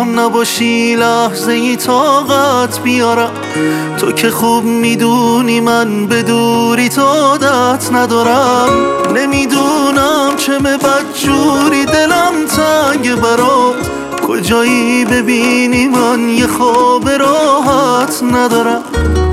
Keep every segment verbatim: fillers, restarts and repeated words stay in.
هم نباشی لحظه ای طاقت بیارم. تو که خوب میدونی من به دوری تو عادت ندارم. نمیدونم چمه بدجوری دلم تنگ برات، کجایی ببینی من یه خواب راحت ندارم.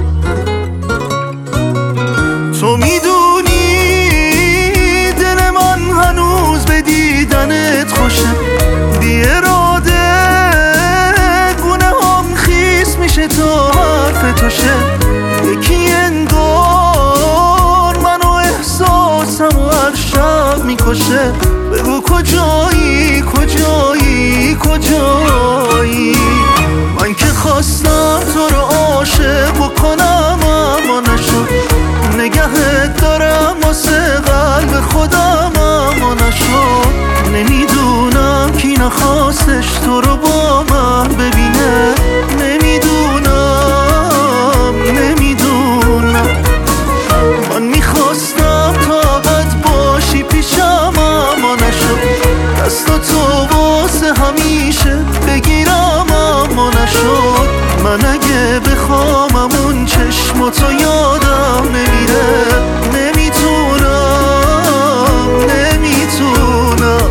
تو میدونی دل من هنوز به دیدنت خوشه، بی اراده گونه هم خیس میشه تا حرف توشه. یکی انگار منو احساسم و هر شب میکشه. بگو کجایی کجایی کجایی؟ من که خواستم تو رو عاشق بکنم اما نشد. نگهت دارم واسه قلب خودم اما نشد. نمیدونم کی نخواستش تو رو با من ببینه. نمیدونم نمیدونم من میخواستم طاقت باشی پیشم اما نشد. دستاتو واسه همیشه بگیرم اما نشد. من اگه بخوام اون چشماتو یادم نمیره. نمیتونم نمیتونم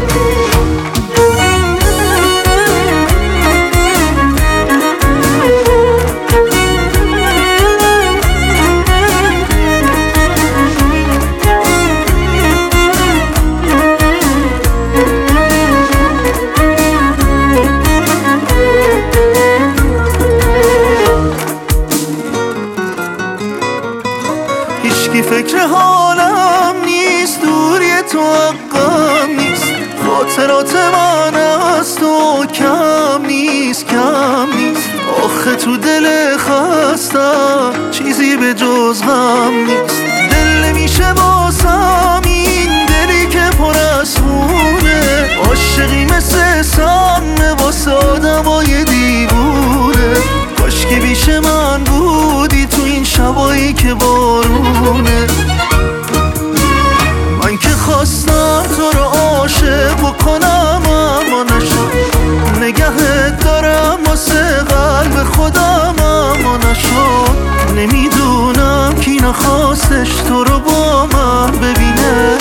هیچکی فکر حالم نیست، دوری تو حقم نیست. خاطرات من از تو کم نیست کم نیست. آخه تو دل خستم چیزی به جز غم نیست. دل نمیشه واسم این دلی که پر از خونه. عاشقی مثل سم واسه آدمای دیوونه. کاش که بیش من بودی تو این شبایی که بارونه. من که خواستم تو رو عاشق بکنم اما نشد. نگهت دارم واسه قلب خودم اما نشد. نمیدونم کی نخواستش تو رو با من ببینه.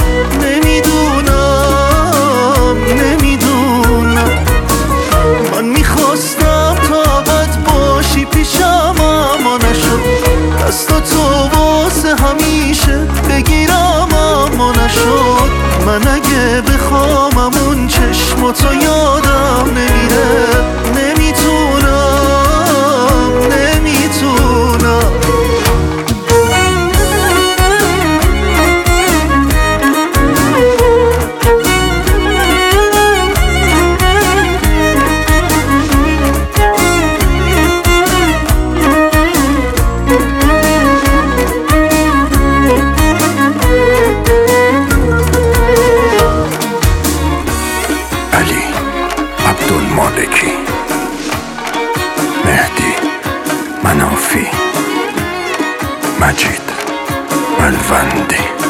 نمیدونم نمیدونم من میخواستم طاقت باشی پیشم اما نشد. دستاتو واسه همیشه بگیرم اما نشد. من اگه بخوام اون چشماتو یادم نمیره. نمیتونم نمیتونم عبدالمالکی، مهدی منافی، مجید ملوندی.